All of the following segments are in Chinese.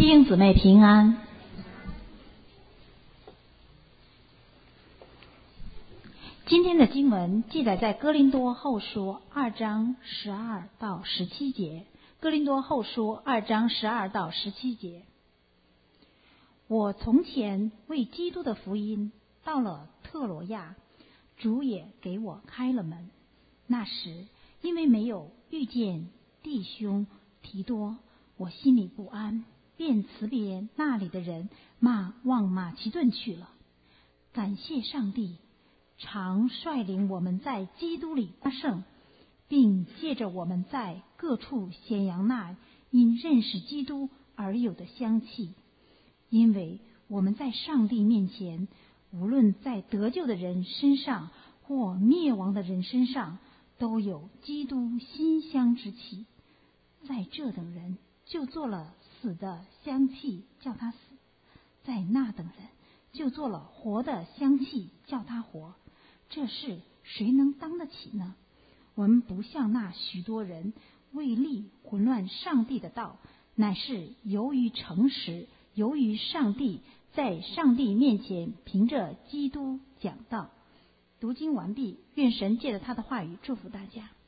弟兄姊妹平安。今天的经文记载在哥林多后书2章12到17节。哥林多后书2章12到17节。我从前为基督的福音到了特罗亚，主也给我开了门。那时因为没有遇见弟兄提多，我心里不安，便辞别那里的人，往马其顿去了。感谢上帝，常率领我们在基督里发胜，并借着我们在各处显扬那因认识基督而有的香气。因为我们在上帝面前，无论在得救的人身上或灭亡的人身上，都有基督馨香之气。在这等人就做了死的香气，叫他死；在那等人就做了活的香气，叫他活。这事谁能当得起呢？我们不像那许多人为利混乱上帝的道，乃是由于诚实，由于上帝，在上帝面前凭着基督讲道。读经完毕，愿神借着他的话语祝福大家。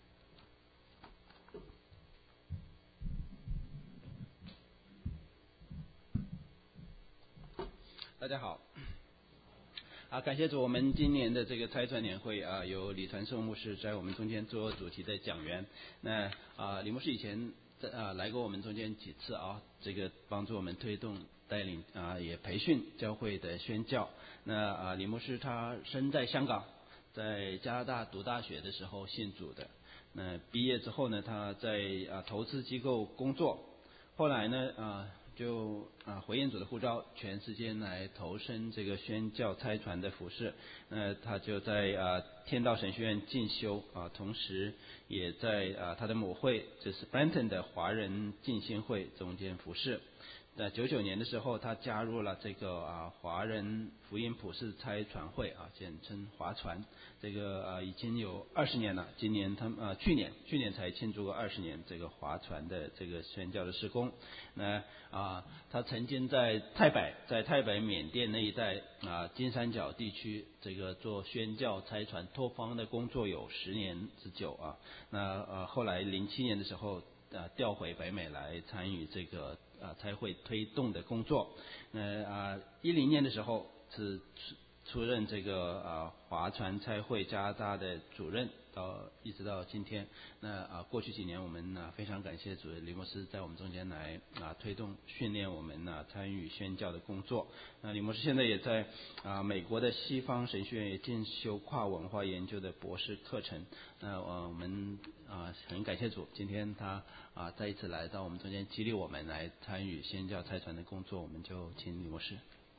大家好，感谢主，我们今年的这个差传年会由李传寿牧师在我们中间做主题的讲员。那李牧师以前来过我们中间几次这个帮助我们推动带领也培训教会的宣教。那李牧师他身在香港，在加拿大读大学的时候信主的。那毕业之后呢，他在投资机构工作，后来呢就回应主的呼召，全世界来投身这个宣教差传的服事。他就在天道神学院进修同时也在他的母会就是 Brenton 的华人浸信会中间服事。在99年的时候，他加入了这个华人福音普世差传会简称华传。这个已经有20年了，今年去年才庆祝过20年这个华传的这个宣教的事工。那他曾经在太北缅甸那一带金三角地区这个做宣教差传拓荒的工作有10年之久那后来07年的时候调回北美来参与这个差会推动的工作。10年的时候是出任这个华传差会加拿大的主任，一直到今天。那过去几年我们非常感谢主任李牧师在我们中间来推动训练我们参与宣教的工作。李牧师现在也在美国的西方神学院也进修跨文化研究的博士课程。我们很感谢主，今天他再一次来到我们中间激励我们来参与宣教差传的工作。我们就请李牧师。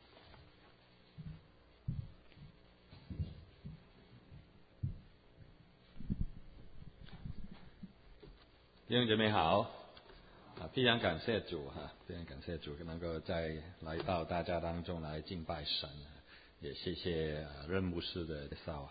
弟兄姐妹好，非常感谢主非常感谢主能够再来到大家当中来敬拜神，也谢谢任牧师的介绍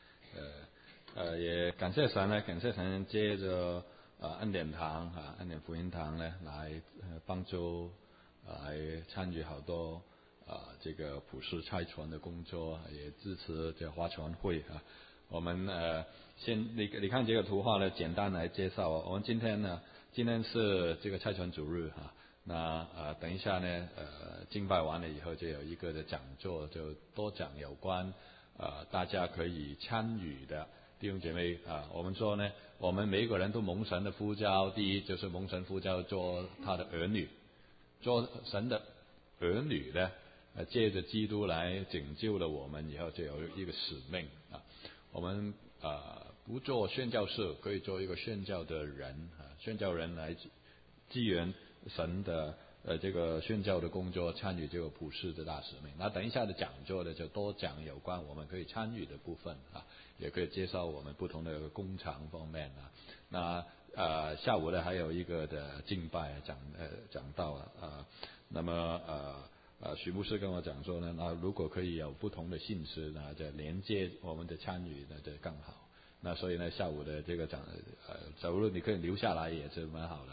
也感谢神借着恩典堂恩典福音堂呢来帮助来参与好多这个普世差传的工作，也支持这华传会我们你看这个图画呢，简单来介绍我们今天是这个差传主日那等一下呢敬拜完了以后就有一个的讲座，就多讲有关大家可以参与的弟兄姐妹我们说呢，我们每一个人都蒙神的呼召，第一就是蒙神呼召做他的儿女，做神的儿女呢借着基督来拯救了我们以后，就有一个使命我们不做宣教士，可以做一个宣教的人宣教人来支援神的这个宣教的工作，参与这个普世的大使命。那等一下的讲座呢，就多讲有关我们可以参与的部分也可以介绍我们不同的工厂方面那下午呢还有一个的敬拜讲道那么许牧师跟我讲说呢，那如果可以有不同的信息呢，就连接我们的参与呢就更好。那所以呢下午的这个走路你可以留下来也是蛮好的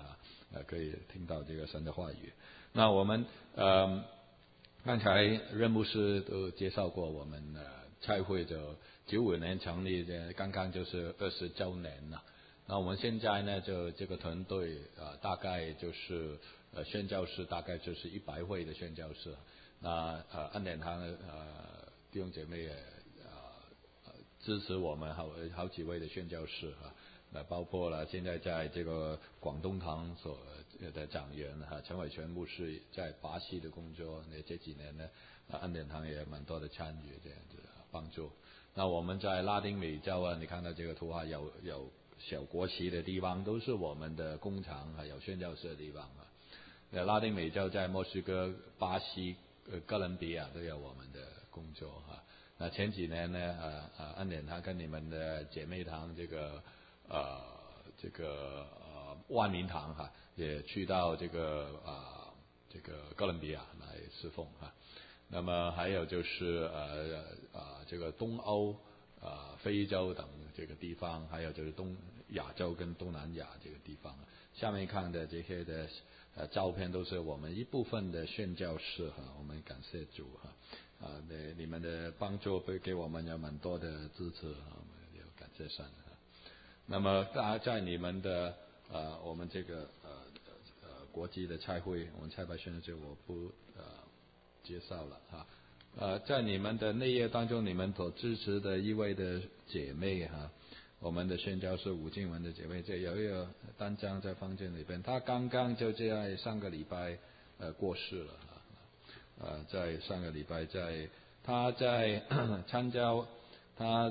可以听到这个神的话语。那我们刚才任牧师都介绍过，我们差会就95年成立，刚刚就是20周年了。那我们现在呢，就这个团队大概就是宣教士大概就是100位的宣教士。那恩典堂弟兄姐妹也支持我们好几位的宣教士包括了现在在这个广东堂所的长员陈伟全牧师在巴西的工作，这几年呢恩典堂也蛮多的参与这样子帮助。那我们在拉丁美洲你看到这个图画有小国旗的地方都是我们的工厂有宣教士的地方拉丁美洲在墨西哥、巴西、哥伦比亚都有我们的工作那前几年呢恩典堂跟你们的姐妹堂这个万民堂也去到这个哥伦比亚来侍奉那么还有就是这个东欧非洲等这个地方，还有就是东亚洲跟东南亚这个地方。下面看的这些的照片都是我们一部分的宣教士我们感谢主你们的帮助给我们有蛮多的支持我们有感谢神那么在你们的我们这个国际的差会，我们差派宣教士我不介绍了在你们的内页当中，你们所支持的一位的姐妹我们的宣教士吴静雯的姐妹，这有一个单张在房间里边，她刚刚就在上个礼拜过世了在上个礼拜她在参加她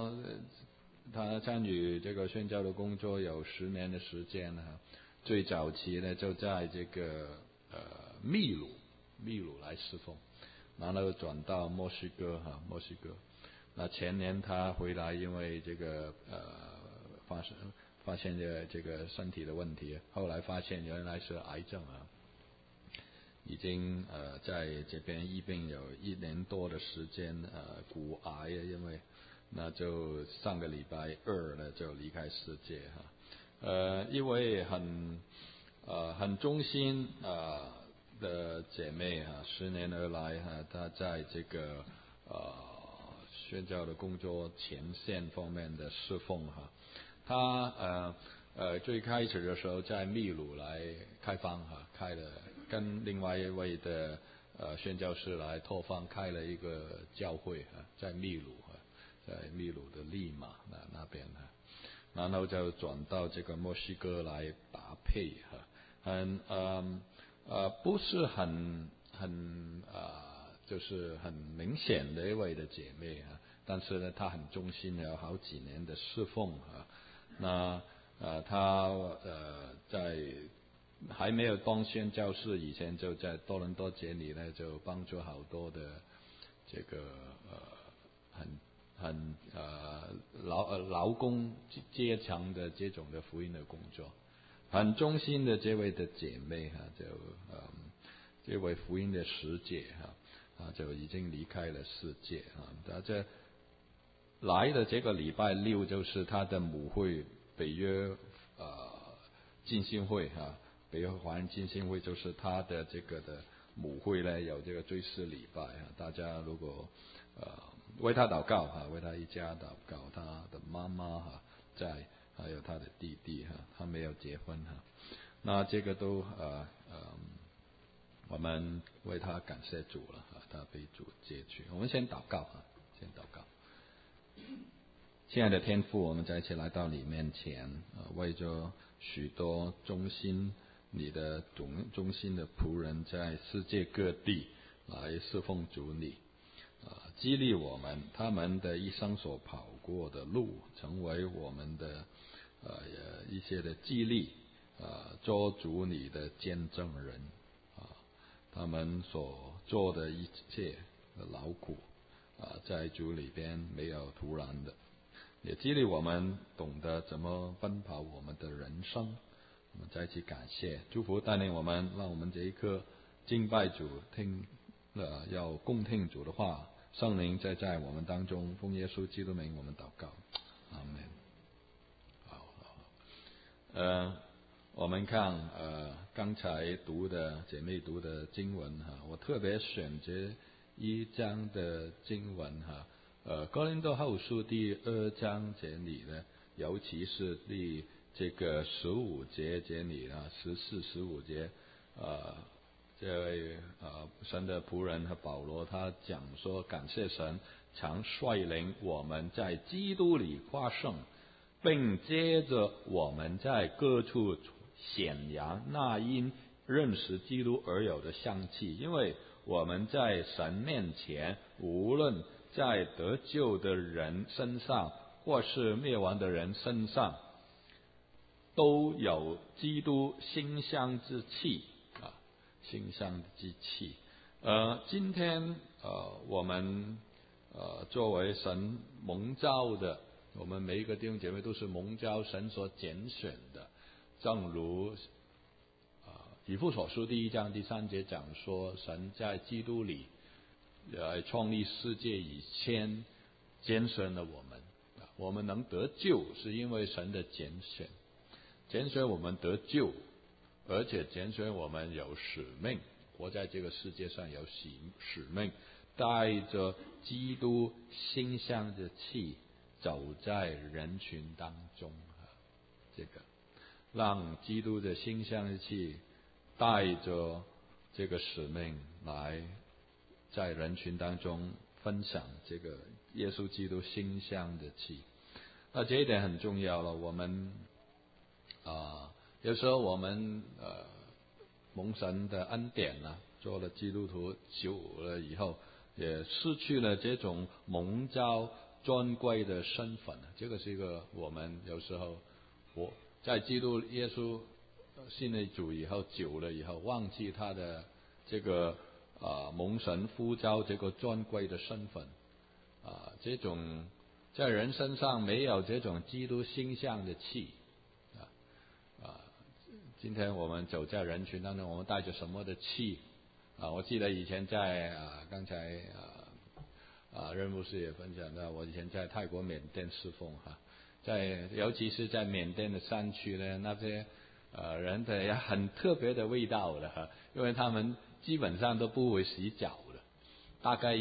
参与这个宣教的工作有10年的时间最早期呢就在这个秘鲁来侍奉，然后转到墨西哥那前年他回来，因为这个发现这个身体的问题，后来发现原来是癌症已经在这边医病有1年多的时间骨癌因为那就上个礼拜2呢就离开世界一位很忠心的姐妹10年而来她在这个宣教的工作前线方面的侍奉她最开始的时候在秘鲁来开荒开了跟另外一位的宣教士来拓荒，开了一个教会在秘鲁的利马那边然后就转到这个墨西哥来搭配不是很就是很明显的一位的姐妹但是呢她很忠心，有好几年的侍奉那她在还没有当宣教士以前，就在多伦多节里呢就帮助好多的这个很劳工阶层的这种的福音的工作，很忠心的这位的姐妹就这位福音的使者就已经离开了世界他这来的这个礼拜6就是他的母会北约浸信会北约华人浸信会，就是他的这个的母会呢有这个追思礼拜大家如果为他祷告为他一家祷告，他的妈妈在，还有他的弟弟他没有结婚那这个都我们为他感谢主了他被主接去。我们先祷告先祷告。亲爱的天父，我们再一起来到你面前为着许多忠心你的忠心的仆人在世界各地来侍奉主你激励我们，他们的一生所跑过的路成为我们的一些的激励做主你的见证人他们所做的一切的劳苦在主里边没有徒然的，也激励我们懂得怎么奔跑我们的人生。我们再一起感谢祝福带领我们，让我们这一刻敬拜主听要共听主的话，圣灵在我们当中，奉耶稣基督名我们祷告，阿们。好我们看刚才姐妹读的经文哈，我特别选择一章的经文哈，哥林多后书第2章这里呢，尤其是第这个15节这里啊，14、15节，这位神的仆人和保罗他讲说，感谢神常率领我们在基督里夸胜，并接着我们在各处显扬那因认识基督而有的香气，因为我们在神面前，无论在得救的人身上或是灭亡的人身上，都有基督馨香之气啊，馨香之气。今天我们作为神蒙召的，我们每一个弟兄姐妹都是蒙召神所拣选的，正如以弗所书第1章第3节讲说，神在基督里创立世界以前拣选了我们，我们能得救是因为神的拣选，拣选我们得救，而且拣选我们有使命，活在这个世界上有使命，带着基督馨香的气走在人群当中，这个让基督的馨香的气带着这个使命来在人群当中分享这个耶稣基督馨香的气。那这一点很重要了，我们有时候我们蒙神的恩典呢，做了基督徒久了以后，也失去了这种蒙召尊贵的身份，这个是一个我们有时候在基督耶稣信了主以后久了以后，忘记他的这个蒙神呼召这个尊贵的身份这种在人身上没有这种基督馨香的气今天我们走在人群当中，我们带着什么的气我记得以前在刚才任牧师也分享到，我以前在泰国缅甸侍奉尤其是在缅甸的山区呢，那些人的很特别的味道的因为他们基本上都不会洗脚的，大概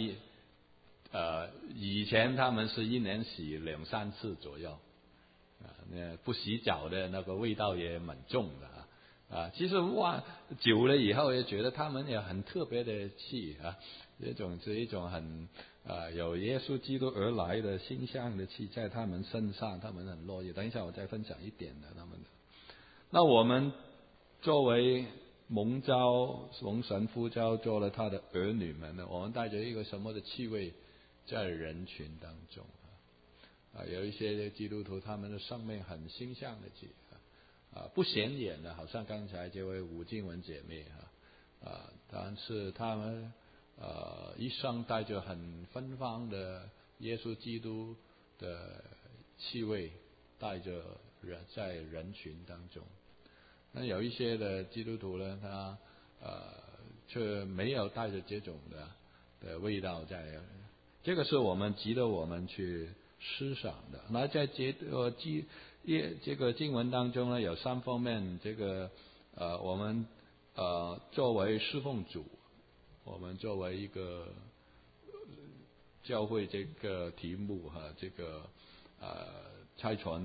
以前他们是1年洗2-3次左右那不洗脚的那个味道也蛮重的其实久了以后也觉得他们也很特别的气是一种很有耶稣基督而来的馨香的气在他们身上，他们很乐意。等一下我再分享一点的他们的。那我们作为蒙神呼召做了他的儿女们呢，我们带着一个什么的气味在人群当中有一些基督徒他们的生命很馨香的气不显眼的，好像刚才这位吴静文姐妹但是他们一生带着很芬芳的耶稣基督的气味，带着在人群当中。那有一些的基督徒呢，他却没有带着这种的味道在，这个是我们值得我们去思想的。那在这个经文当中呢，有3方面，这个我们作为侍奉主，我们作为一个教会这个题目这个差传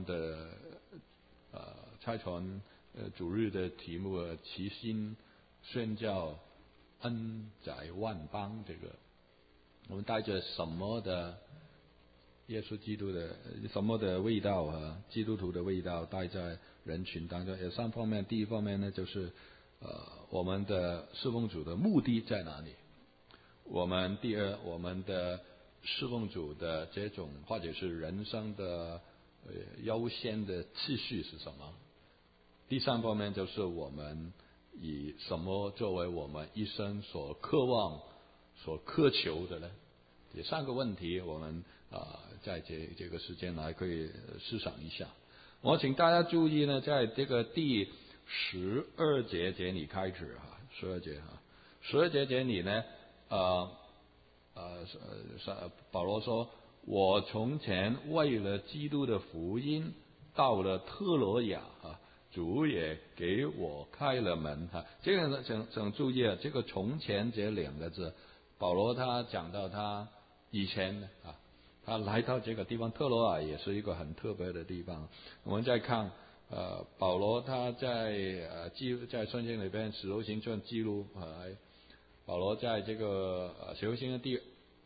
主日的题目齐心宣教恩载万邦，这个我们带着什么的耶稣基督的什么的味道基督徒的味道带在人群当中，有3方面。第一方面呢，就是我们的侍奉主的目的在哪里？第二，我们的侍奉主的这种或者是人生的优先的次序是什么？第3方面就是我们以什么作为我们一生所渴望、所渴求的呢？这3个问题，我们在这个时间来可以思想一下。我请大家注意呢，在这个第12节这里开始12节这里呢，保罗说：“我从前为了基督的福音，到了特罗亚主也给我开了门哈。这个请注意啊，这个从前这两个字，保罗他讲到他以前啊，他来到这个地方，特罗亚也是一个很特别的地方。我们再看保罗他在圣经里边《使徒行传》记录保罗在这个《使徒行传》第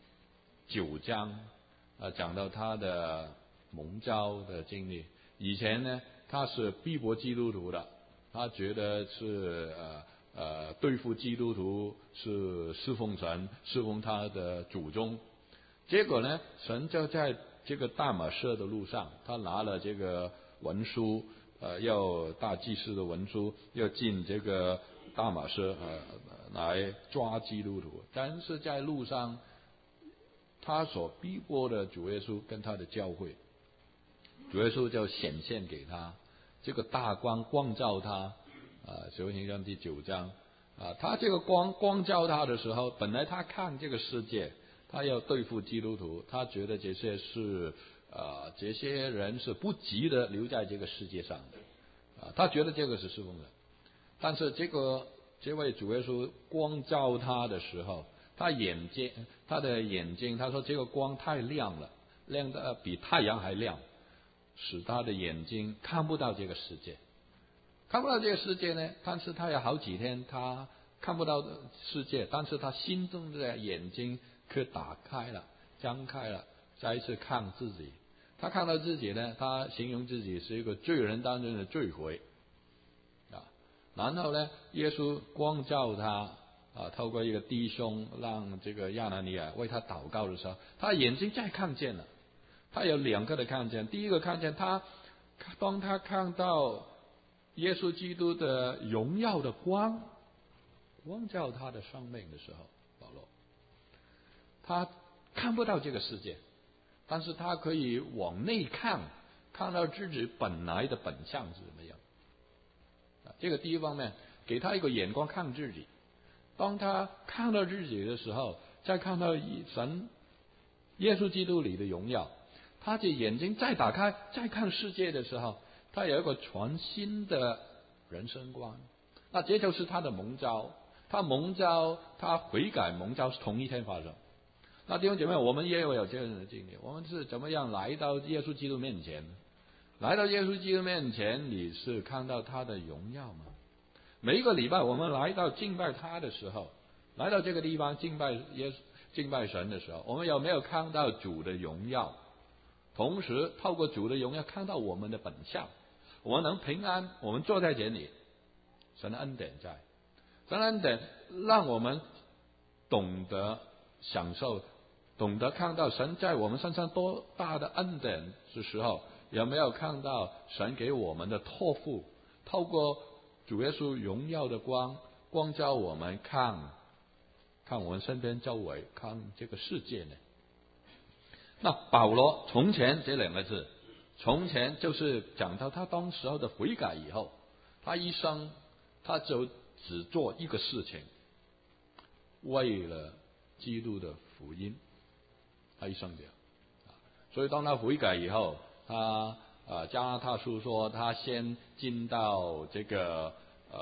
9章讲到他的蒙召的经历。以前呢，他是逼迫基督徒的，他觉得是对付基督徒是侍奉神，侍奉他的祖宗。结果呢，神就在这个大马士的路上，他拿了这个文书，要大祭司的文书，要进这个大马士来抓基督徒。但是在路上，他所逼迫的主耶稣跟他的教会，主耶稣就显现给他，这个大光光照他。使徒行传第9章他这个光照他的时候，本来他看这个世界，他要对付基督徒，他觉得这些人是不值得留在这个世界上的他觉得这个是侍奉的。但是这位主耶稣光照他的时候，他的眼睛，他说这个光太亮了，亮得比太阳还亮，使他的眼睛看不到这个世界。看不到这个世界呢，但是他有好几天他看不到世界，但是他心中的眼睛可打开了，张开了，再一次看自己。他看到自己呢，他形容自己是一个罪人当中的罪魁然后呢，耶稣光照他透过一个弟兄让这个亚拿尼亚为他祷告的时候，他眼睛再看见了。他有2个的看见。第一个看见当他看到耶稣基督的荣耀的光照他的生命的时候，保罗他看不到这个世界，但是他可以往内看到自己本来的本相是怎么样。这个第一方面给他一个眼光看自己。当他看到自己的时候，再看到神耶稣基督里的荣耀，他的眼睛再打开再看世界的时候，他有一个全新的人生观。那这就是他的蒙召。他蒙召，他悔改蒙召是同一天发生。那弟兄姐妹，我们也有这样的经历。我们是怎么样来到耶稣基督面前？来到耶稣基督面前，你是看到他的荣耀吗？每一个礼拜我们来到敬拜他的时候，来到这个地方敬拜神的时候，我们有没有看到主的荣耀？同时透过主的荣耀看到我们的本相，我们能平安，我们坐在这里，神的恩典在，神的恩典让我们懂得享受，懂得看到神在我们身上多大的恩典的时候，有没有看到神给我们的托付，透过主耶稣荣耀的光照我们，看我们身边周围，看这个世界呢？那保罗从前这2个字，从前就是讲到他当时候的悔改以后，他一生他就只做一个事情，为了基督的福音，他一生这样。所以当他悔改以后，他加拉太书说他先进到这个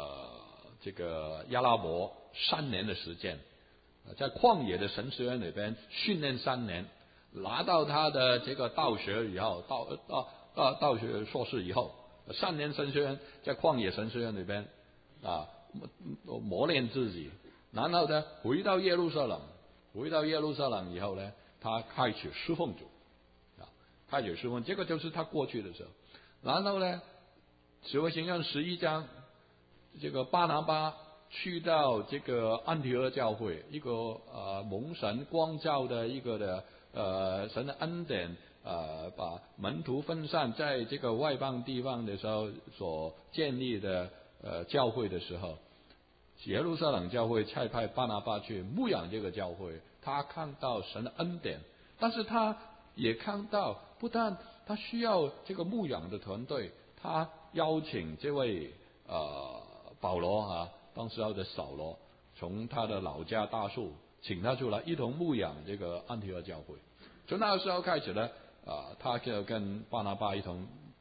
亚拉伯3年的时间，在旷野的神学院里边训练3年，拿到他的这个道学以后，道学硕士以后，3年神学院在旷野神学院里边磨练自己，然后呢回到耶路撒冷以后呢，他开始侍奉主。开始侍奉，这个就是他过去的时候。然后呢，使徒行传11章，这个巴拿巴去到这个安提阿教会，一个蒙神光照的一个的神的恩典把门徒分散在这个外邦地方的时候所建立的教会的时候，耶路撒冷教会差派巴拿巴去牧养这个教会，他看到神的恩典，但是他也看到不但他需要这个牧养的团队，他邀请这位保罗当时候的扫罗，从他的老家大树请他出来一同牧养这个安提阿教会。从那个时候开始呢，他就跟巴拿巴一同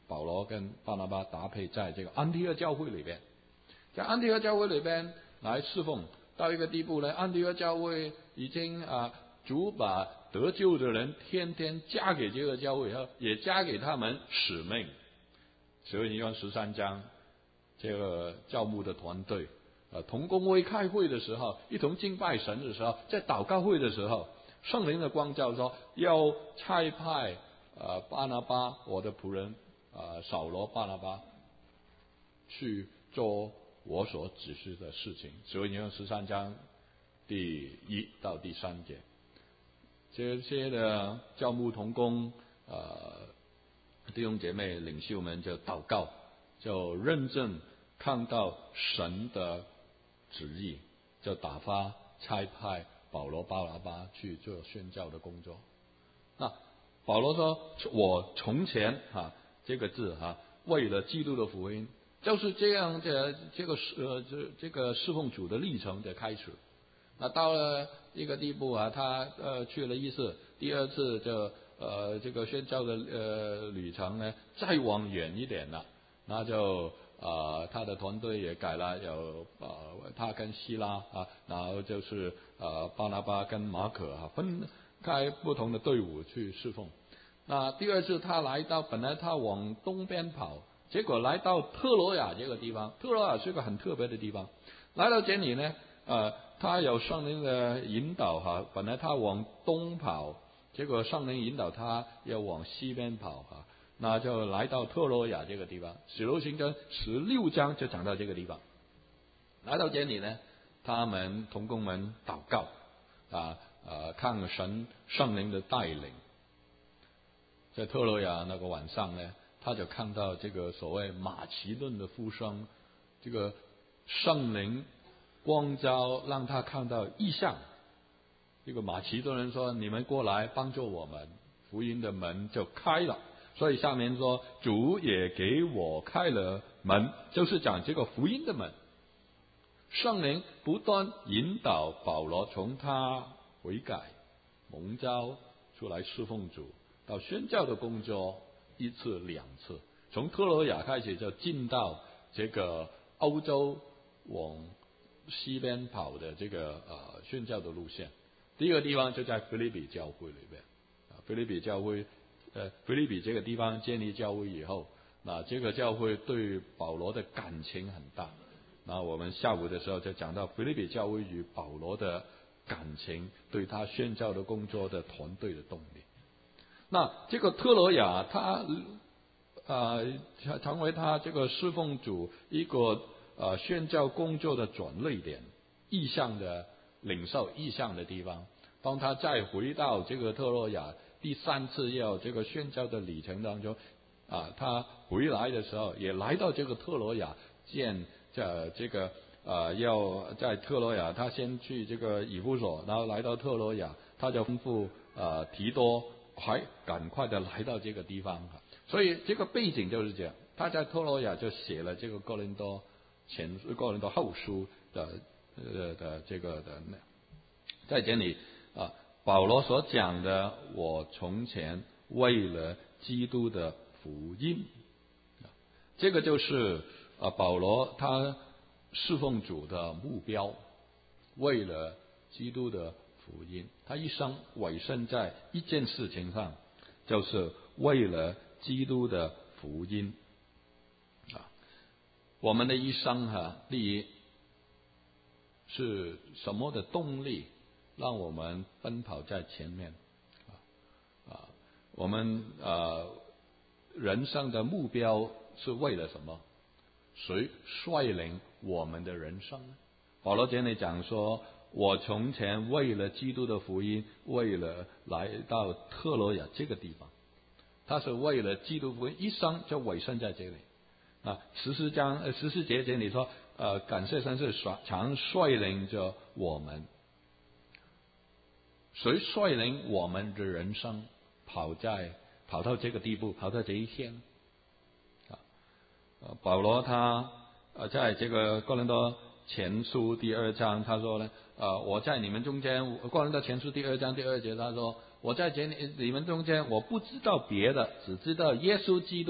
保罗跟巴拿巴搭配在这个安提阿教会里边，在安提阿教会里边来侍奉，到一个地步呢，安提阿教会已经主把得救的人天天加给这个教会后，也加给他们使命。所以你看13章，这个教牧的团队同工会开会的时候，一同敬拜神的时候，在祷告会的时候，圣灵的光照说要差派巴拿巴，我的仆人扫罗巴拿巴去做我所指示的事情。所以你看13章第1到第3节，这些的教牧同工弟兄姐妹领袖们就祷告，就认真看到神的旨意，就打发差派保罗巴拿巴去做宣教的工作。那保罗说我从前这个字为了基督的福音，就是这样的这个侍奉主的历程的开始。那到了一个地步他去了1次，第2次就这个宣教的旅程呢再往远一点了，那就他的团队也改了，有他跟希拉然后就是巴拿巴跟马可分开不同的队伍去侍奉。那第2次他来到，本来他往东边跑，结果来到特罗亚这个地方。特罗亚是个很特别的地方，来到这里呢他有圣灵的引导本来他往东跑，结果圣灵引导他要往西边跑那就来到特罗亚这个地方。使徒行传16章就讲到这个地方。来到这里呢，他们同工们祷告看神圣灵的带领。在特罗亚那个晚上呢，他就看到这个所谓马其顿的复生，这个圣灵光照让他看到异象。这个马其顿人说你们过来帮助我们，福音的门就开了。所以下面说主也给我开了门，就是讲这个福音的门。圣灵不断引导保罗从他悔改蒙召出来侍奉主到宣教的工作1次2次，从特罗亚开始就进到这个欧洲往西边跑的这个宣教的路线。第一个地方就在腓立比教会里边腓立比教会腓立比这个地方建立教会以后，那这个教会对保罗的感情很大。那我们下午的时候就讲到腓立比教会与保罗的感情，对他宣教的工作的团队的动力。那这个特罗亚他成为他这个侍奉主一个宣教工作的转捩点，意向的领受意向的地方。当他再回到这个特罗亚第3次要这个宣教的旅程当中他回来的时候也来到这个特罗亚见这个要在特罗亚他先去这个以弗所，然后来到特罗亚，他就吩咐提多赶快的来到这个地方。所以这个背景就是这样，他在特罗亚就写了这个哥林多后书的这个的在这里保罗所讲的我从前为了基督的福音，这个就是保罗他侍奉主的目标，为了基督的福音。他一生委身在一件事情上，就是为了基督的福音我们的一生第一是什么的动力让我们奔跑在前面我们人生的目标是为了什么？谁率领我们的人生呢？保罗这里讲说我从前为了基督的福音，为了来到特罗亚这个地方，他是为了基督福音一生就委身在这里14节这里说感谢神是常率领着我们。谁率领我们的人生跑到这个地步，跑到这一天保罗他在这个哥林多前书第2章他说呢我在你们中间，哥林多前书第2章第2节他说我在你们中间，我不知道别的，只知道耶稣基督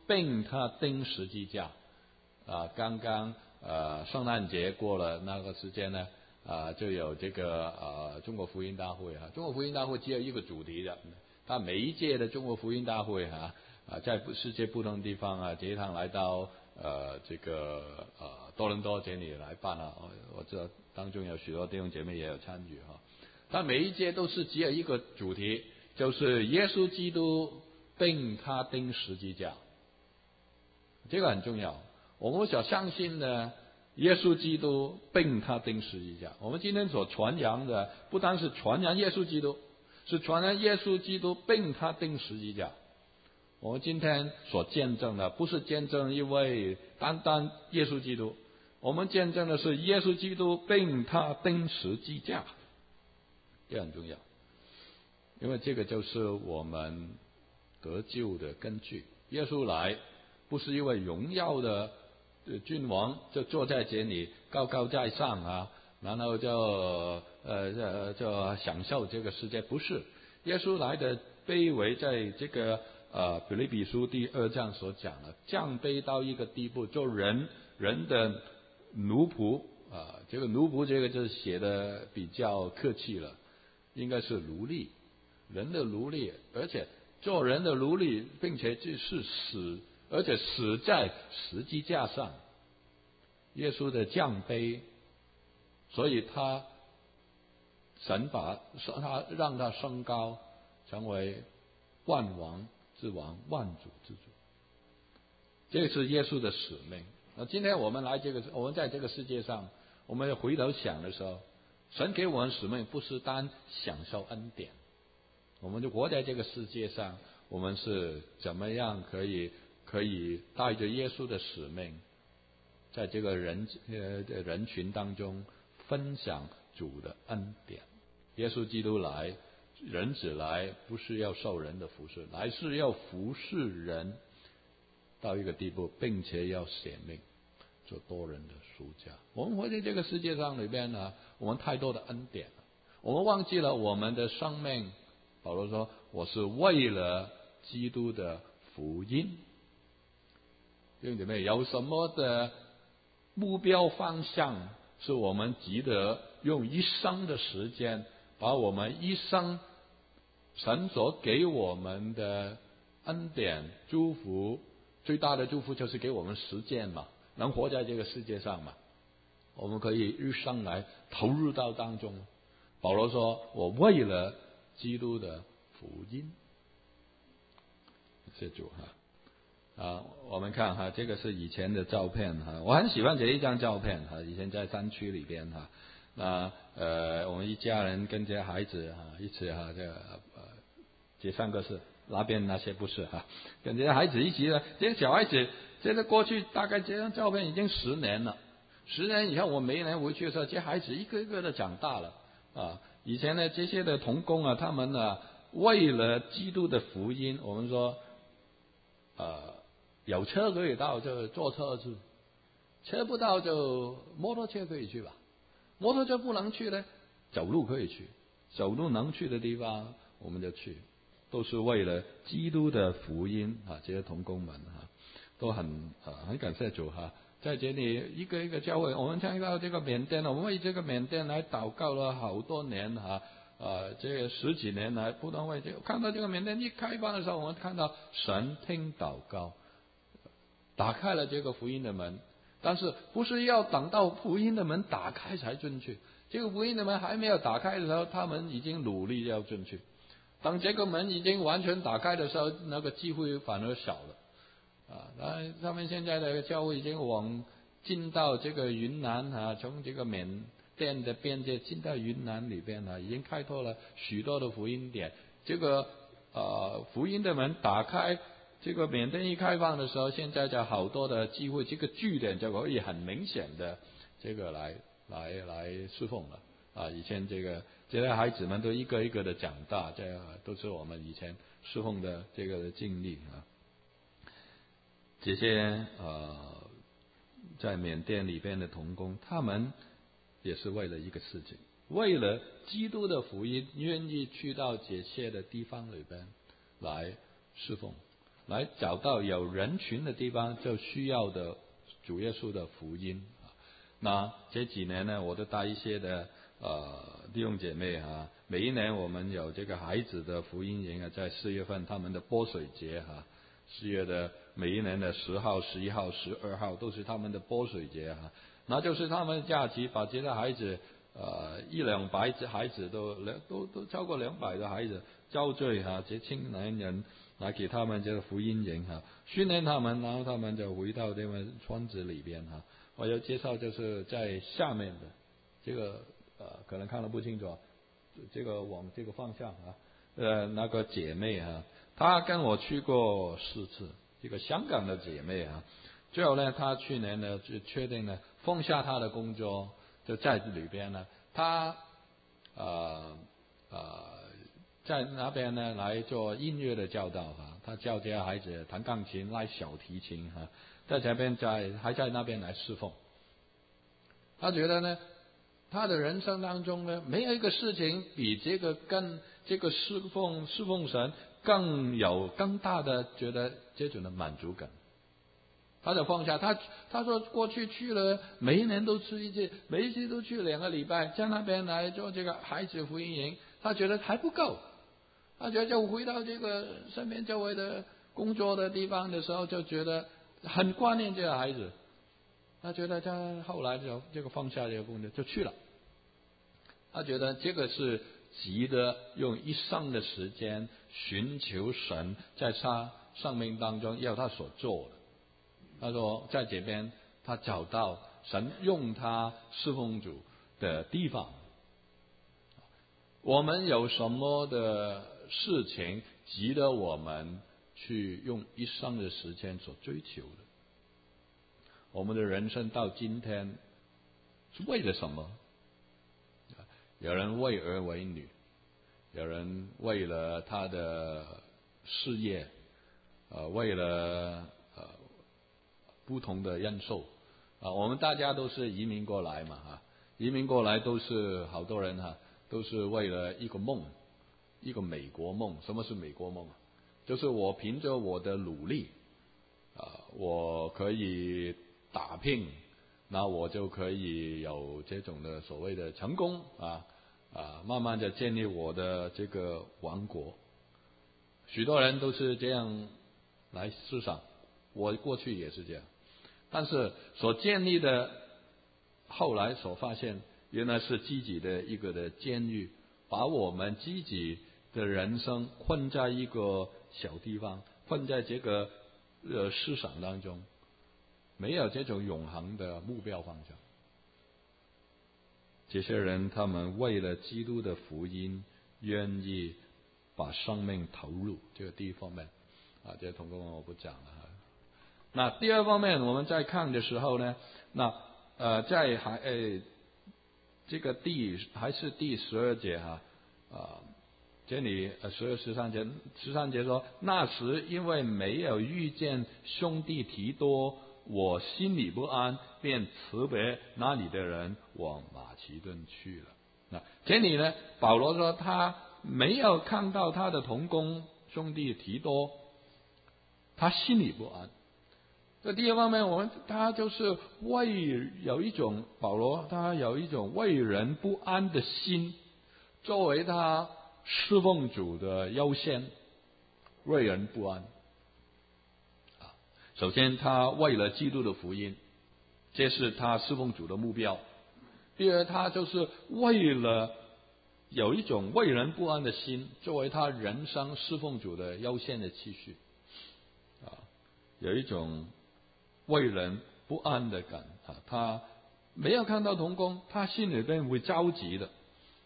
并他钉十字架。刚刚圣诞节过了那个时间呢，就有这个中国福音大会中国福音大会只有一个主题的，它每一届的中国福音大会在世界不同地方这一趟来到这个多伦多这里来办我知道当中有许多弟兄姐妹也有参与它每一届都是只有一个主题，就是耶稣基督并他钉十字架，这个很重要。我们所相信的耶稣基督并他钉十字架，我们今天所传扬的不单是传扬耶稣基督，是传扬耶稣基督并他钉十字架。我们今天所见证的不是见证一位单单耶稣基督，我们见证的是耶稣基督并他钉十字架，这很重要，因为这个就是我们得救的根据。耶稣来不是一位荣耀的君王，就坐在这里高高在上然后就享受这个世界，不是。耶稣来的卑微，在这个腓立比书第2章所讲的，降卑到一个地步，做人的奴仆这个奴仆这个就写的比较客气了，应该是奴隶，人的奴隶，而且做人的奴隶，并且就是死，而且死在十字架上。耶稣的降卑，所以神让他升高，成为万王之王，万主之主。这是耶稣的使命。今天我们在这个世界上，我们回头想的时候，神给我们使命不是单享受恩典，我们就活在这个世界上，我们是怎么样可以带着耶稣的使命，在这个人群当中分享主的恩典。耶稣基督来，人子来，不是要受人的服侍，来是要服侍人到一个地步，并且要显命，做多人的赎价。我们活在这个世界上里边我们太多的恩典了，我们忘记了我们的生命。保罗说，我是为了基督的福音。弟兄姐妹，有什么的目标方向是我们值得用一生的时间，把我们一生神所给我们的恩典祝福，最大的祝福就是给我们实践嘛，能活在这个世界上嘛，我们可以一生来投入到当中。保罗说，我为了基督的福音。谢主我们看这个是以前的照片我很喜欢这一张照片以前在山区里边我们一家人跟这孩子一起这3个是那边那些不是跟这些孩子一起这些小孩子，这个过去大概这张照片已经10年了。10年以后，我每一年回去的时候，这些孩子一个一个的长大了以前呢，这些的同工他们为了基督的福音，我们说有车可以到就坐车去，车不到就摩托车可以去吧，摩托车不能去呢，走路可以去，走路能去的地方我们就去，都是为了基督的福音这些同工们都很感谢主在这里一个一个教会，我们看到这个缅甸，我们为这个缅甸来祷告了好多年这个10几年来不断为看到这个缅甸一开放的时候，我们看到神听祷告，打开了这个福音的门。但是不是要等到福音的门打开才进去，这个福音的门还没有打开的时候，他们已经努力要进去。当这个门已经完全打开的时候，那个机会反而小了他们现在的教会已经进到这个云南从这个缅甸的边界进到云南里边已经开拓了许多的福音点。这个福音的门打开，这个缅甸一开放的时候，现在就好多的机会，这个据点就可以很明显的这个来侍奉了以前这些孩子们都一个一个的长大，这都是我们以前侍奉的这个经历这些在缅甸里边的同工，他们也是为了一个事情，为了基督的福音，愿意去到这些的地方里边来侍奉。 来找到有人群的地方就需要的主耶稣的福音。那这几年呢，我都带一些的弟兄姐妹每一年我们有这个孩子的福音营在4月份他们的泼水节4月的每一年的10号、11号、12号都是他们的泼水节那就是他们假期把这些孩子100-200孩子都超过200的孩子招聚这青年人来给他们这个福音营训练他们，然后他们就回到这个村子里边我要介绍就是在下面的这个可能看得不清楚，这个往这个方向那个姐妹她跟我去过4次，这个香港的姐妹最后呢，她去年呢就确定呢放下她的工作，就在里边呢，她在那边呢来做音乐的教导她教这些孩子弹钢琴、拉小提琴在这边还在那边来侍奉。她觉得呢，她的人生当中呢，没有一个事情比这个跟这个侍奉神更大的觉得这种的满足感。他就放下，他说过去去了，每一年都去一次，每一次都去2个礼拜，在那边来做这个孩子福音营，他觉得还不够，他觉得就回到这个身边周围的工作的地方的时候，就觉得很挂念这个孩子，他觉得他后来就这个放下这个工作就去了，他觉得这个是值得用一生的时间寻求神在他生命当中要他所做的。他说在这边他找到神用他侍奉主的地方。我们有什么的事情值得我们去用一生的时间所追求的？我们的人生到今天是为了什么？有人为儿为女，有人为了他的事业，为了不同的因素我们大家都是移民过来嘛移民过来都是好多人都是为了一个梦，一个美国梦。什么是美国梦就是我凭着我的努力我可以打拼，那我就可以有这种的所谓的成功慢慢的建立我的这个王国。许多人都是这样来思想，我过去也是这样，但是所建立的后来所发现原来是自己的一个的监狱，把我们自己的人生困在一个小地方，困在这个思想当中，没有这种永恒的目标方向。这些人他们为了基督的福音愿意把生命投入，这个第一方面这同工我不讲了那第二方面我们在看的时候呢，那在这个还是第12节这里13节说，那时因为没有遇见兄弟提多，我心里不安，便辞别那里的人往马其顿去了。那这里呢，保罗说他没有看到他的同工兄弟提多，他心里不安。这第二方面，他就是有一种保罗，他有一种为人不安的心，作为他侍奉主的优先，为人不安。首先，他为了基督的福音，这是他侍奉主的目标。第二，他就是为了有一种为人不安的心，作为他人生侍奉主的优先的次序。有一种为人不安的感他没有看到同工，他心里边会着急的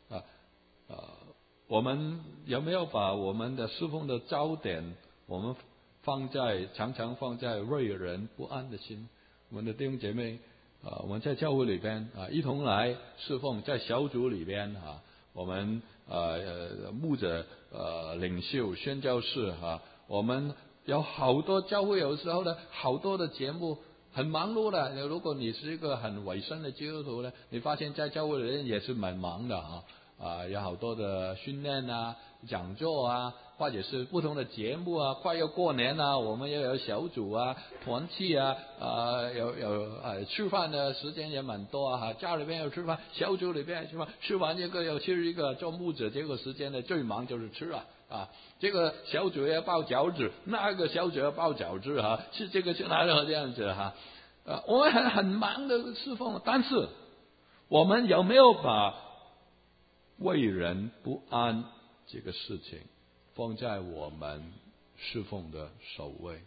我们有没有把我们的侍奉的焦点，我们常常放在为人不安的心？我们的弟兄姐妹我们在教会里边一同来侍奉，在小组里边我们牧者领袖宣教士我们有好多教会，有时候呢好多的节目很忙碌的。如果你是一个很委身的基督徒呢，你发现在教会里面也是蛮忙的有好多的训练啊、讲座啊，或者是不同的节目啊。快要过年啊，我们也有小组啊、团契啊，有吃饭的时间也蛮多啊。家里边有吃饭，小组里边吃饭，吃完这个又吃一个。做牧者这个时间呢，最忙就是吃这个小组要包饺子，那个小组要包饺子是这个是那个这样子我们很忙的侍奉，但是我们有没有把为人不安这个事情放在我们侍奉的首位？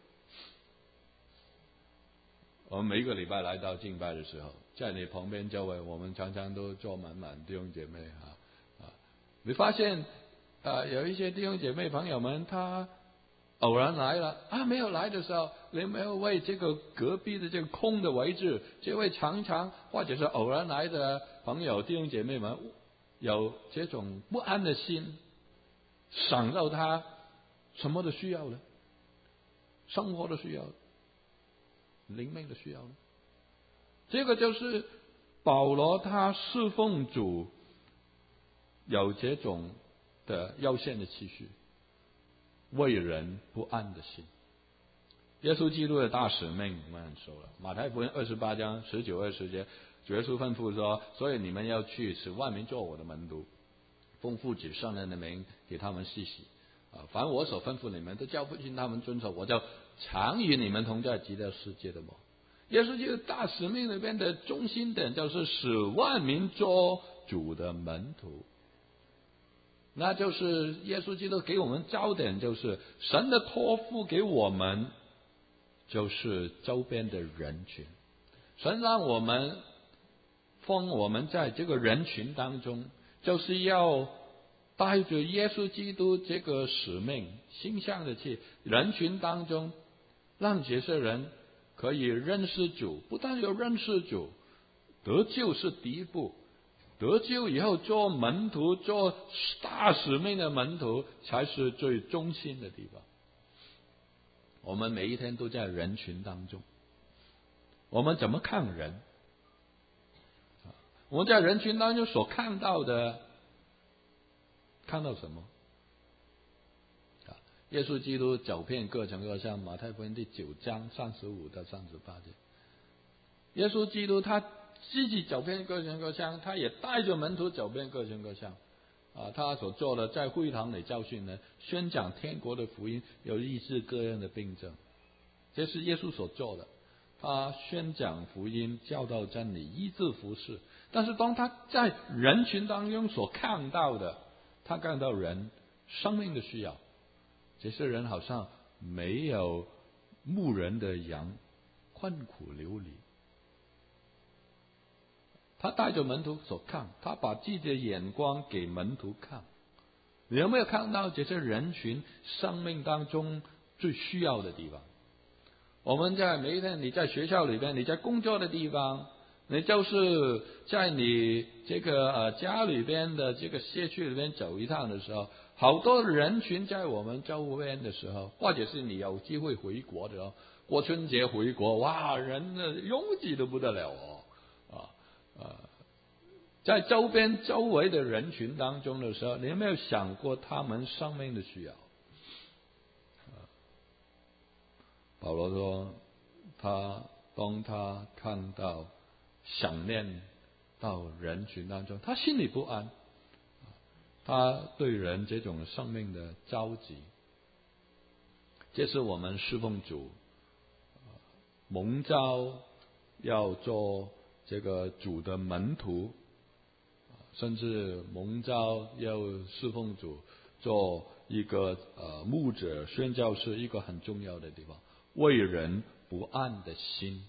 我们每一个礼拜来到敬拜的时候，在你旁边周围，我们常常都坐满满弟兄姐妹你发现有一些弟兄姐妹朋友们，他偶然来了没有来的时候，你没有为这个隔壁的这个空的位置，这位常常或者是偶然来的朋友弟兄姐妹们有这种不安的心，想到他什么的需要呢？生活的需要，灵命的需要呢？这个就是保罗他侍奉主有这种的优先的次序，为人不安的心。耶稣基督的大使命我们很熟了，马太福音28章19、20节，主耶稣吩咐说：所以你们要去，使万民做我的门徒，奉父子圣灵的名给他们施洗凡我所吩咐你们，都教父亲他们遵守，我就常与你们同在，直到世界的末。耶稣基督大使命里边的中心点就是使万民做主的门徒，那就是耶稣基督给我们焦点，就是神的托付给我们就是周边的人群，神让我们放我们在这个人群当中，就是要带着耶稣基督这个使命形象的去人群当中，让这些人可以认识主，不但有认识主，得救是第一步，得救以后做门徒，做大使命的门徒才是最中心的地方。我们每一天都在人群当中，我们怎么看人？我们在人群当中所看到的，看到什么？耶稣基督走遍各城各乡，马太福音第9章35到38节。耶稣基督他自己走遍各城各乡，他也带着门徒走遍各城各乡他所做的，在会堂里教训人，宣讲天国的福音，有医治各样的病症，这是耶稣所做的。他宣讲福音，教导真理，医治服事。但是当他在人群当中所看到的，他看到人生命的需要，这些人好像没有牧人的羊，困苦流离。他带着门徒所看，他把自己的眼光给门徒看。你有没有看到这些人群生命当中最需要的地方？我们在每一天，你在学校里边，你在工作的地方，你就是在你这个家里边的这个社区里边走一趟的时候，好多人群在我们周边的时候，或者是你有机会回国的时候，过春节回国，哇，人的拥挤得不得了在周围的人群当中的时候，你有没有想过他们生命的需要？保罗说，当他看到想念到人群当中，他心里不安，他对人这种生命的着急。这是我们侍奉主蒙召要做这个主的门徒，甚至蒙召要侍奉主做一个牧者宣教士，一个很重要的地方，为人不安的心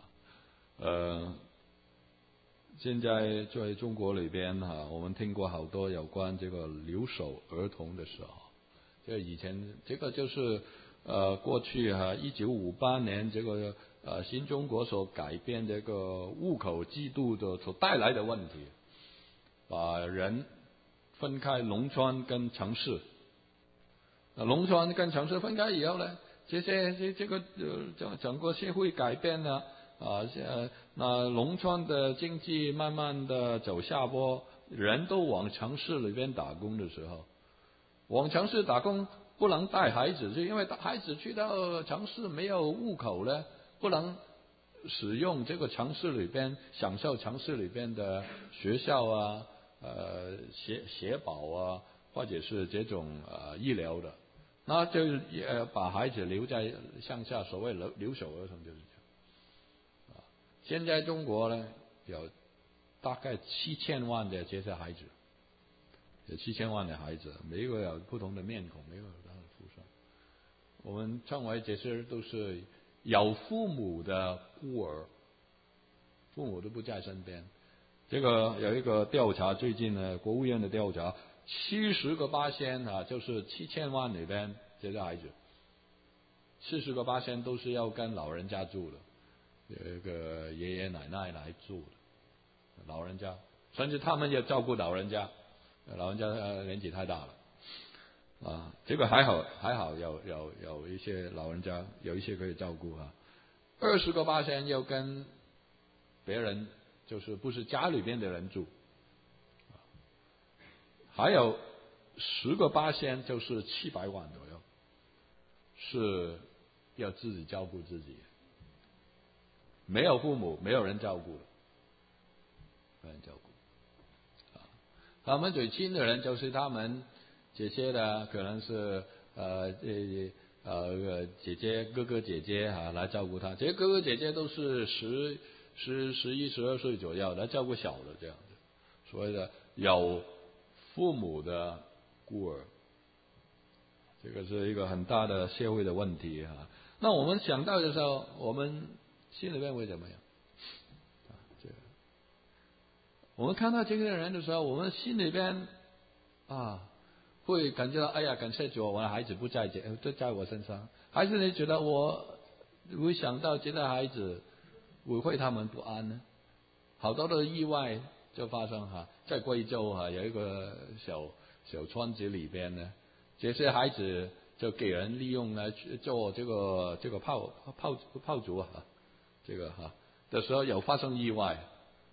现在在中国里边我们听过好多有关这个留守儿童的事这以前这个就是过去1958年这个新中国所改变这个户口制度的所带来的问题，把人分开农村跟城市。农村跟城市分开以后呢，这个整个社会改变了那农村的经济慢慢的走下坡， 人都往城市里边打工的时候，往城市打工不能带孩子去，因为孩子去到城市没有户口呢，不能使用这个城市里边享受城市里边的学校啊、学保啊，或者是这种医疗的，那就把孩子留在乡下，所谓留守儿童就是这样。现在中国呢有大概7000万的这些孩子，有7000万的孩子，每一个有不同的面孔，每一个有他的肤色。我们称为这些都是有父母的孤儿，父母都不在身边。这个有一个调查，最近呢国务院的调查，70%就是7000万里边这些孩子，40%都是要跟老人家住的，有一个爷爷奶奶来住的。老人家，甚至他们也照顾老人家，老人家年纪太大了，这个还好有一些老人家有一些可以照顾，20%要跟别人，就是不是家里边的人住，还有10%就是700万左右，是要自己照顾自己，没有父母，没有人照顾的。没人照顾，他们最亲的人就是他们这些的，可能是姐姐、哥哥、姐姐来照顾他。这些哥哥姐姐都是11、12岁左右来照顾小的这样子，所谓的有父母的孤儿，这个是一个很大的社会的问题那我们想到的时候，我们心里面会怎么样？我们看到这个人的时候，我们心里边会感觉到，哎呀，感谢主，我的孩子不在我身上。还是你觉得我会想到这个孩子会他们不安呢？好多的意外就发生在贵州有一个小村子里边呢，这些孩子就给人利用来做这个炮竹这个的时候有发生意外。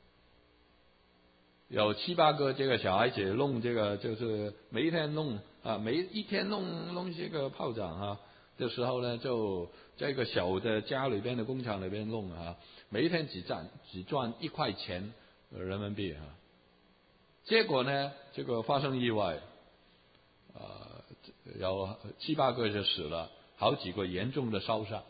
有7、8个这个小孩子弄这个，就是每一天弄这个炮仗的时候呢，就在一个小的家里边的工厂里边弄每一天只赚1块钱人民币结果呢，这个发生意外，有7、8个就死了，好几个严重的烧了，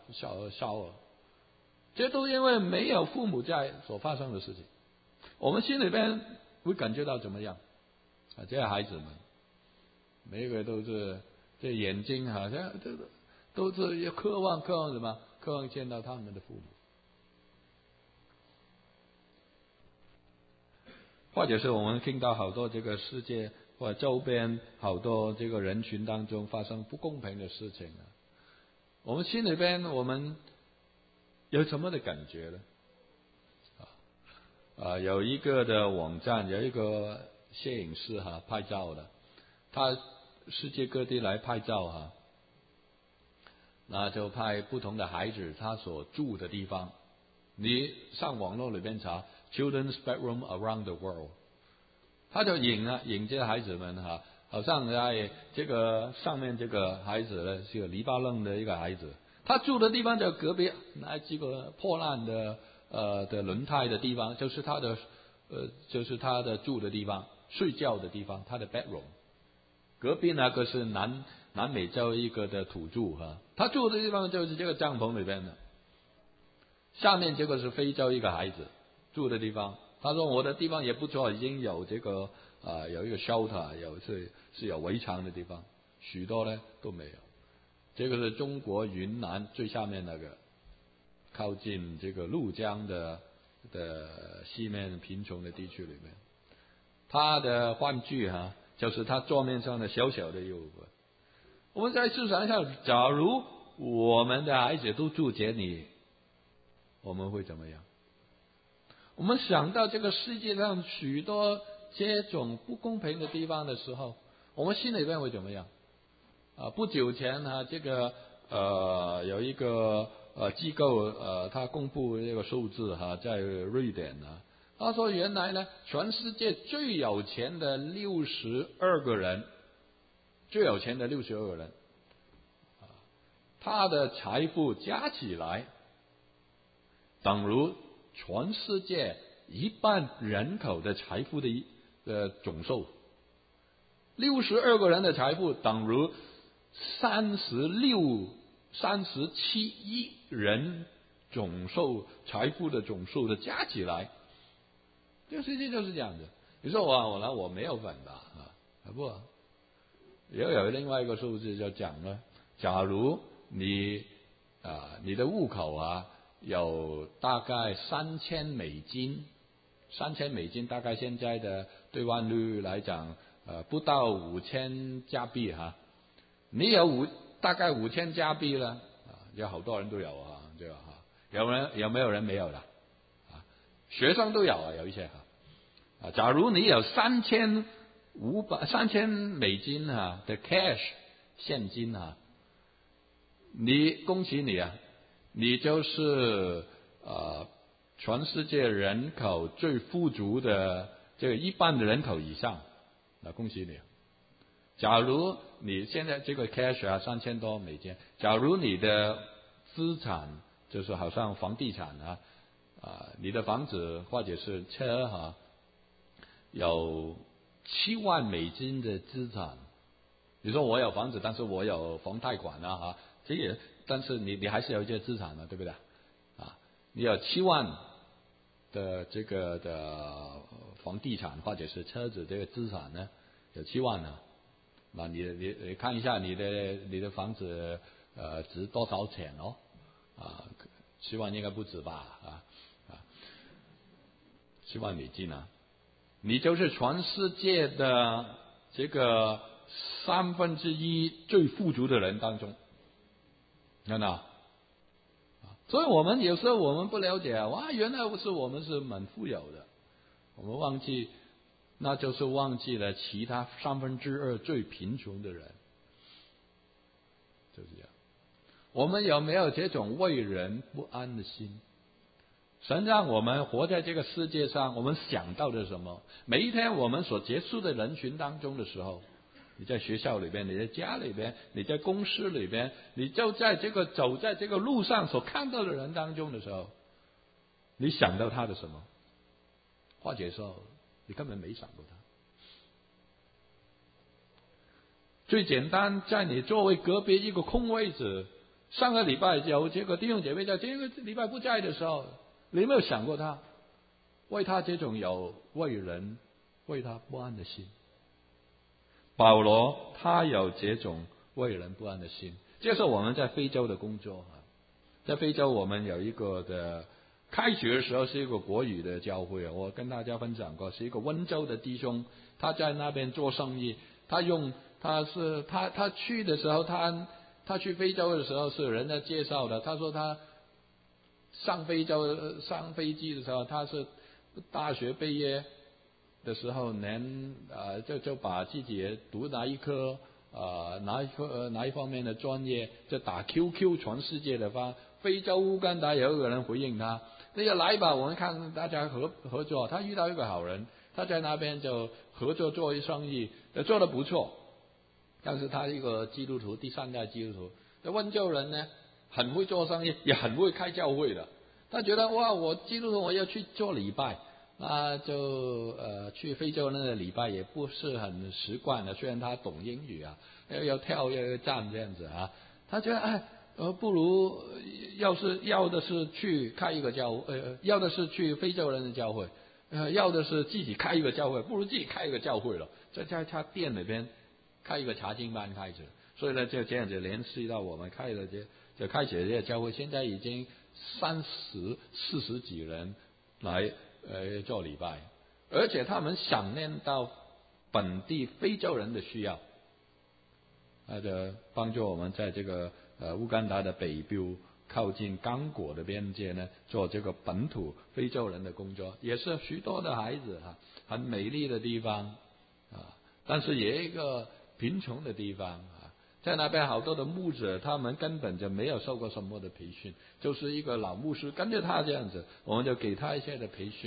这都因为没有父母在所发生的事情。我们心里边会感觉到怎么样这些孩子们每一个都是这眼睛都是要渴望什么？渴望见到他们的父母，或者是我们听到好多这个世界或者周边好多这个人群当中发生不公平的事情我们心里边我们有什么的感觉呢？有一个的网站，有一个摄影师拍照的，他世界各地来拍照那就拍不同的孩子他所住的地方。你上网络里边查 Children's Bedroom Around the World， 他就影这些孩子们好像在这个上面这个孩子呢是个黎巴嫩的一个孩子，他住的地方就隔壁那几个破烂的轮胎的地方，就是他的住的地方，睡觉的地方，他的 bedroom。隔壁那个是南美洲一个的土著他住的地方就是这个帐篷里边的。下面这个是非洲一个孩子住的地方，他说我的地方也不错，已经有这个有一个 shelter， 是有围墙的地方，许多呢都没有。这个是中国云南最下面那个。靠近这个怒江的西面贫穷的地区里面，他的玩具就是他桌面上的小小的一部分。我们再试想一下，假如我们的孩子都住这里，我们会怎么样？我们想到这个世界上许多这种不公平的地方的时候，我们心里边会怎么样？不久前这个有一个机构他公布这个数字在瑞典他说原来呢，全世界最有钱的62个人，他的财富加起来等于全世界一半人口的财富的总数。62个人的财富等于37亿人财富的总数的加起来。这个世界就是这样子。你说我没有份的不，也有另外一个数字就讲了，假如你的户口有大概3000美金大概现在的兑换率来讲不到5000加币你有大概5000加币了有好多人都有对吧有没有人没有的学生都有有一些假如你有3000美金的 cash 现金恭喜你你就是全世界人口最富足的这个一半的人口以上，恭喜你。假如你现在这个 cash 3000多美金，假如你的资产就是好像房地产你的房子或者是车有7万美金的资产，你说我有房子，但是我有房贷款这也，但是你还是有一些资产对不对你有7万的这个的房地产或者是车子这个资产呢，有7万那你看一下你的房子值多少钱7万应该不止吧7万美金你就是全世界的这个1/3最富足的人当中，看到？所以我们有时候我们不了解原来我们是蛮富有的，我们忘记，那就是忘记了其他2/3最贫穷的人，就是这样。我们有没有这种为人不安的心？神让我们活在这个世界上，我们想到的是什么？每一天我们所接触的人群当中的时候，你在学校里边，你在家里边，你在公司里边，你就在走在这个路上所看到的人当中的时候，你想到他的什么？或者说你根本没想过他。最简单，在你座位隔壁一个空位置，上个礼拜有这个弟兄姐妹在，这个礼拜不在的时候，你有没有想过他？为他这种有为人为他不安的心。保罗他有这种为人不安的心。这是我们在非洲的工作在非洲我们有一个的开学的时候是一个国语的教会我跟大家分享过，是一个温州的弟兄，他在那边做生意，他去的时候他去非洲的时候是人家介绍的，他说他上非洲上飞机的时候，他是大学毕业的时候就把自己读哪一方面的专业，就打 QQ 全世界的发，非洲乌干达有一个人回应他，那就来吧，我们看大家合作。他遇到一个好人，他在那边就合作做生意，做得不错。但是他一个基督徒，第3代基督徒，这温州人呢，很会做生意，也很会开教会的。他觉得我基督徒我要去做礼拜。那就去非洲那个礼拜也不是很习惯的，虽然他懂英语要跳要站这样子他觉得不如要的是去开一个要的是去非洲人的教会，要的是自己开一个教会，不如自己开一个教会了，在他店里边开一个查经班开始，所以呢就这样子联系到我们开了就开始这个教会，现在已经40几人来做礼拜，而且他们想念到本地非洲人的需要，就帮助我们在这个乌干达的北部靠近刚果的边界呢，做这个本土非洲人的工作，也是许多的孩子很美丽的地方但是也有一个贫穷的地方在那边好多的牧者，他们根本就没有受过什么的培训，就是一个老牧师跟着他这样子，我们就给他一些的培训，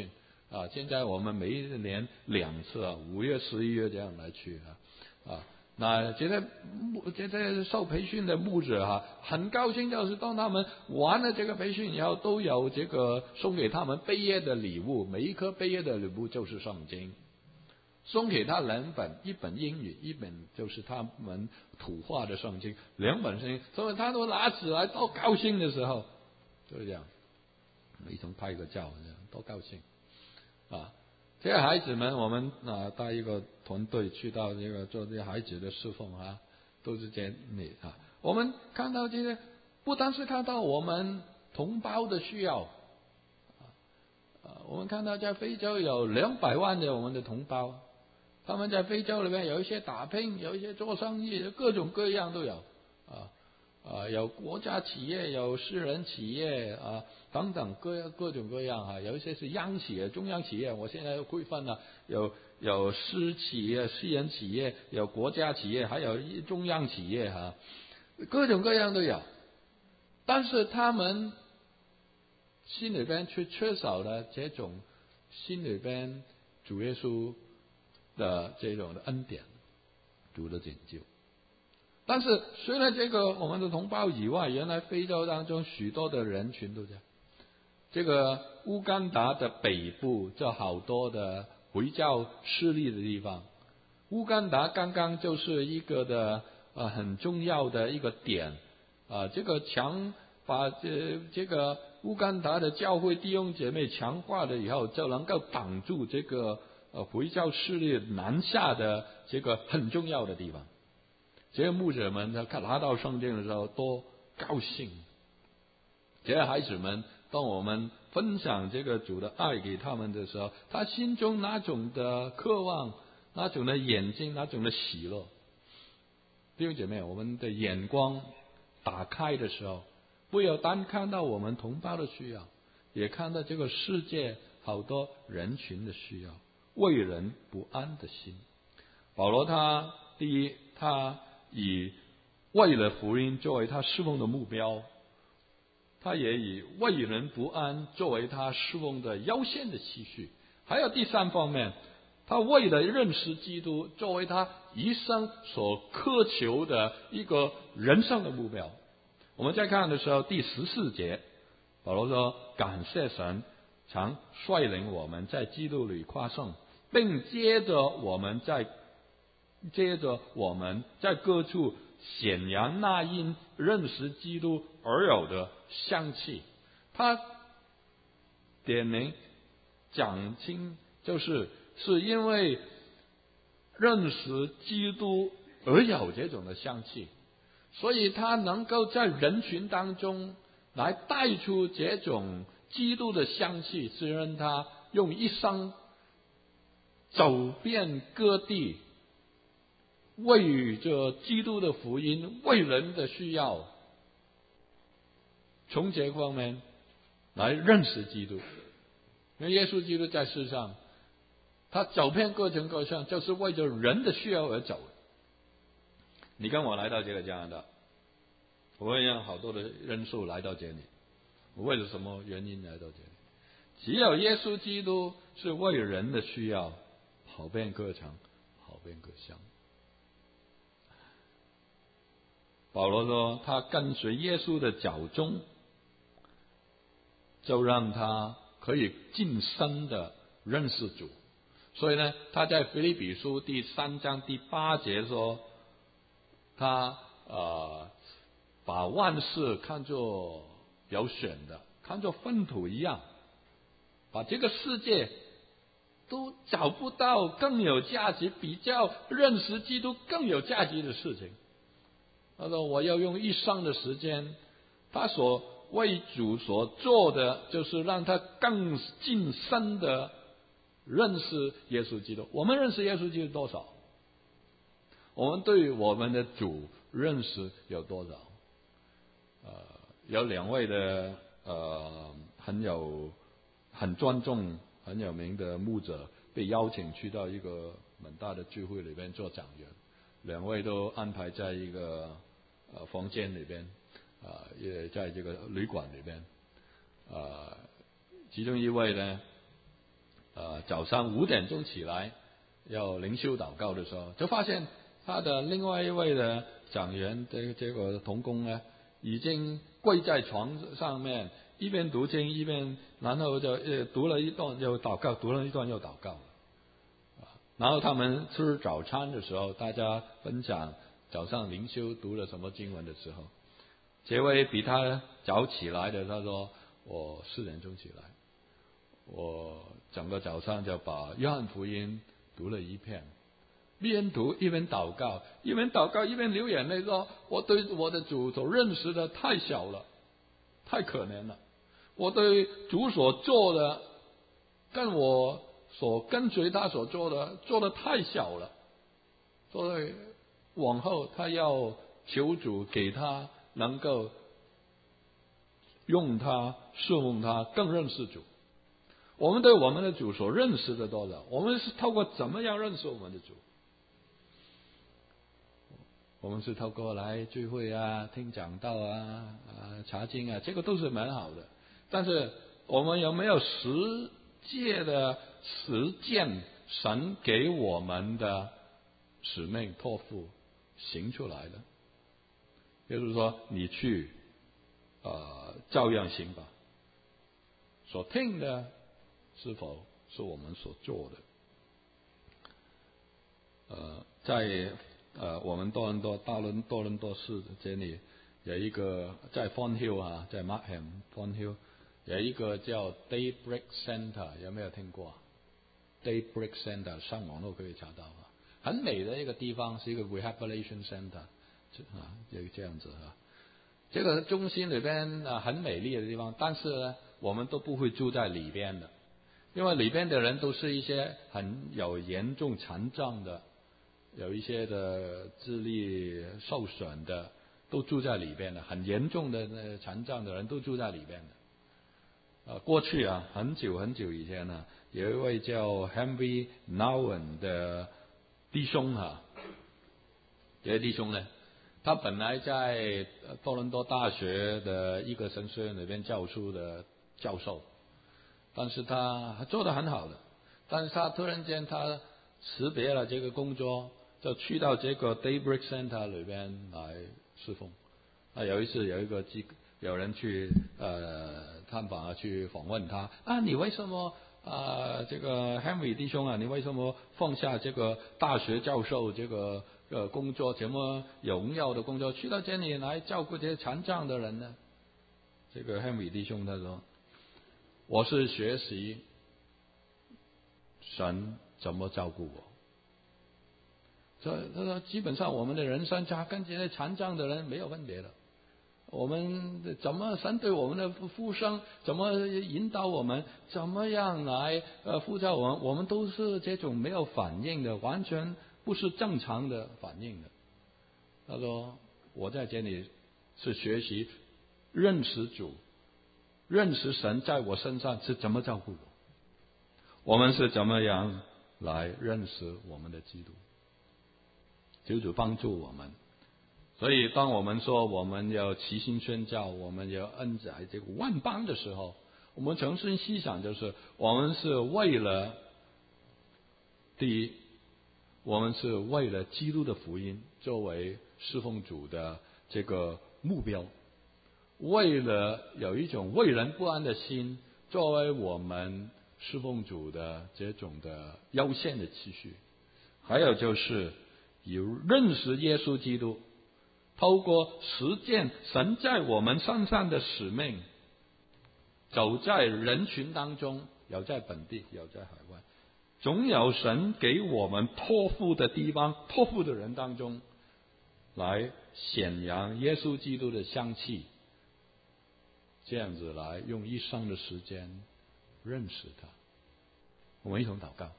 现在我们每一年2次5月、11月这样来去那这些受培训的牧者很高兴，就是当他们完了这个培训以后，都有这个送给他们毕业的礼物，每一颗毕业的礼物就是圣经，送给他2本，一本英语，一本就是他们土话的圣经，2本圣经，所以他都拿起来，多高兴的时候，就是这样，一同拍个照，这样多高兴这些孩子们，我们带一个团队去到这个做这些孩子的侍奉都是这样我们看到这些，不单是看到我们同胞的需要我们看到在非洲有200万的我们的同胞，他们在非洲里面有一些打拼，有一些做生意，各种各样都有有国家企业，有私人企业等等各种各样有一些是央企业、中央企业，我现在又规范了，有私企业、私人企业，有国家企业，还有中央企业各种各样都有，但是他们心里边却缺少了这种心里边主耶稣的这种的恩典，主的拯救。但是除了这个我们的同胞以外，原来非洲当中许多的人群都这样。这个乌干达的北部就好多的回教势力的地方，乌干达刚刚就是一个的很重要的一个点这个把这个乌干达的教会弟兄姐妹强化了以后，就能够挡住这个回教势力南下的这个很重要的地方。这些牧者们拿到圣经的时候多高兴，这些孩子们当我们分享这个主的爱给他们的时候，他心中那种的渴望，那种的眼睛，那种的喜乐。弟兄姐妹，我们的眼光打开的时候，不要单看到我们同胞的需要，也看到这个世界好多人群的需要，为人不安的心。保罗第一，他以为了福音作为他侍奉的目标，他也以为人不安作为他侍奉的优先的次序。还有第3方面，他为了认识基督作为他一生所渴求的一个人生的目标。我们再看的时候，第14节，保罗说：感谢神常率领我们在基督里夸胜，并接着我们在各处显扬那因认识基督而有的香气。他点名讲清，是因为认识基督而有这种的香气，所以他能够在人群当中来带出这种基督的香气，是让他用一生走遍各地，为着基督的福音，为人的需要，从这方面来认识基督。因为耶稣基督在世上，他走遍各城各乡，就是为着人的需要而走。你跟我来到这个加拿大，我会让好多的人数来到这里，我为了什么原因来到这里？只有耶稣基督是为人的需要，跑遍各城，跑遍各乡。保罗说，他跟随耶稣的脚踪，就让他可以近身的认识主。所以呢，他在腓立比书第3章第8节说，他把万事看作有选的，看作粪土一样，把这个世界都找不到更有价值，比较认识基督更有价值的事情。他说我要用一生的时间，他所为主所做的就是让他更近身的认识耶稣基督。我们认识耶稣基督多少？我们对我们的主认识有多少？有2位的很尊重很有名的牧者被邀请去到一个很大的聚会里边做讲员，2位都安排在一个房间里边也在这个旅馆里边其中一位呢早上5点钟起来要灵修祷告的时候，就发现他的另外一位的讲员这个同工呢，已经跪在床上面，一边读经一边，然后就读了一段又祷告，读了一段又祷告。然后他们吃早餐的时候，大家分享早上灵修读了什么经文的时候，这位比他早起来的，他说我4点钟起来，我整个早上就把约翰福音读了一遍，一边读一边祷告，一边祷告一边流眼泪，说我对我的主所认识的太小了，太可怜了，我对主所做的跟我所跟随他所做的太小了，所以往后他要求主给他能够用他侍奉他更认识主。我们对我们的主所认识的多少？我们是透过怎么样认识我们的主？我们是透过来聚会啊、听讲道啊、查经啊，这个都是蛮好的。但是我们有没有实践神给我们的使命托付行出来的？就是说，你去照样行吧。所听的是否是我们所做的？在我们多伦多市这里有一个在 Fon Hill 在 Markham Fon Hill 有一个叫 Daybreak Center， 有没有听过？Daybreak Center 上网络可以查到很美的一个地方，是一个 Rehabilitation Center 有这样子这个中心里边很美丽的地方，但是呢，我们都不会住在里边的，因为里边的人都是一些很有严重残障的，有一些的智力受损的，都住在里边的，很严重的残障的人都住在里边的。过去很久很久以前有一位叫 Henry Nouwen 的弟兄这位弟兄呢，他本来在多伦多大学的一个神学院里边教书的教授，但是他做得很好的，但是他突然间他辞别了这个工作，就去到这个 Daybreak Center 里边来侍奉。有一次有人去探访去访问他你为什么这个 Henry 弟兄你为什么放下这个大学教授这个工作，这么荣耀的工作，去到这里来照顾这些残障的人呢？这个 Henry 弟兄他说，我是学习神怎么照顾我。所以他说，基本上我们的人生跟这些残障的人没有分别的。我们怎么神对我们的复生，怎么引导我们，怎么样来呼召我们，我们都是这种没有反应的，完全不是正常的反应的。他说，我在这里是学习认识主，认识神在我身上是怎么照顾我，我们是怎么样来认识我们的基督。求主帮助我们。所以当我们说我们要齐心宣教，我们要恩载这个万邦的时候，我们诚心细想，就是我们是为了第一，我们是为了基督的福音作为侍奉主的这个目标，为了有一种为人不安的心作为我们侍奉主的这种的优先的次序，还有就是有认识耶稣基督，透过实践神在我们身上的使命，走在人群当中，有在本地有在海外，总有神给我们托付的地方，托付的人当中来显扬耶稣基督的香气，这样子来用一生的时间认识他。我们一同祷告。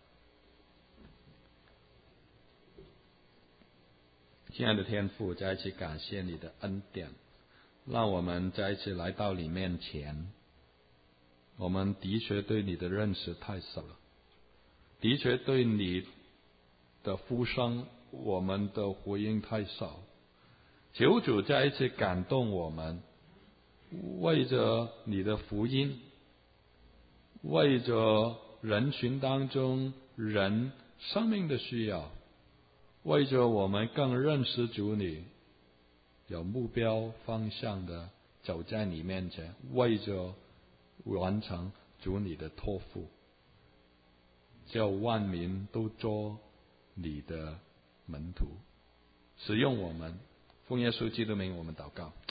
亲爱的天父，再一次感谢你的恩典，让我们再一次来到你面前。我们的确对你的认识太少了，的确对你的呼声我们的回应太少。求主再一次感动我们，为着你的福音，为着人群当中人生命的需要，为着我们更认识主你，有目标方向的走在你面前，为着完成主你的托付，叫万民都做你的门徒，使用我们，奉耶稣基督名我们祷告。